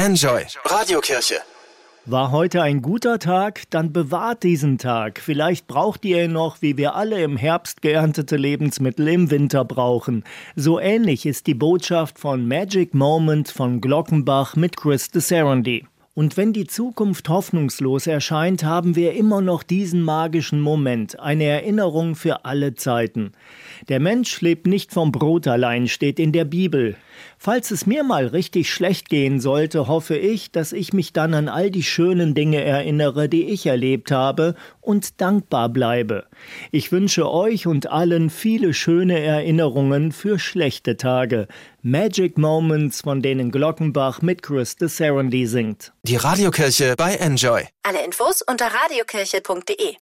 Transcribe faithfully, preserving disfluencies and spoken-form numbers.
Enjoy Radiokirche. War heute ein guter Tag? Dann bewahrt diesen Tag. Vielleicht braucht ihr ihn noch, wie wir alle im Herbst geerntete Lebensmittel im Winter brauchen. So ähnlich ist die Botschaft von Magic Moment von Glockenbach mit Chris de Sarandie. Und wenn die Zukunft hoffnungslos erscheint, haben wir immer noch diesen magischen Moment, eine Erinnerung für alle Zeiten. Der Mensch lebt nicht vom Brot allein, steht in der Bibel. Falls es mir mal richtig schlecht gehen sollte, hoffe ich, dass ich mich dann an all die schönen Dinge erinnere, die ich erlebt habe und dankbar bleibe. Ich wünsche euch und allen viele schöne Erinnerungen für schlechte Tage. Magic Moments, von denen Glockenbach mit Chris de Sarandie singt. Die Radiokirche bei Enjoy. Alle Infos unter radiokirche punkt de.